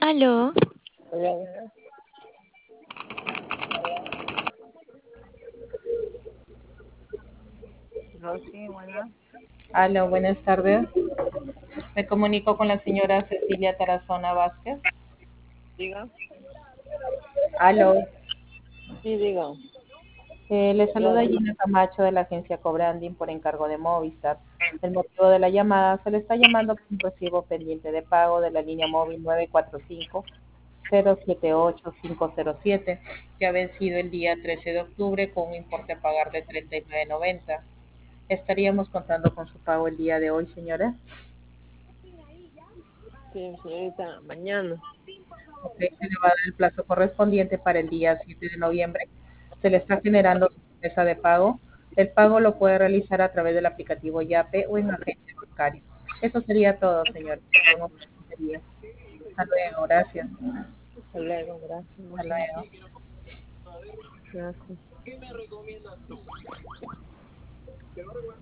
Aló, Hola, Rosy, buenas. Aló, buenas tardes. Me comunico con la señora Cecilia Tarazona Vázquez. Diga. Aló, Sí, diga. le saluda Claro. Gina Camacho de la agencia Cobranding por encargo de Movistar. El motivo de la llamada se le está llamando por un recibo pendiente de pago de la línea móvil 945-078-507, que ha vencido el día 13 de octubre con un importe a pagar de 39.90. ¿Estaríamos contando con su pago el día de hoy, señora? Sí, señorita, mañana. Ok, se le va a dar el plazo correspondiente para el día 7 de noviembre. Se le está generando su promesa de pago. El pago lo puede realizar a través del aplicativo Yape o en agente bancario. Eso sería todo, señor. Que tenga un excelente día. Hasta luego, gracias. Hasta luego, gracias. Hasta luego. Gracias.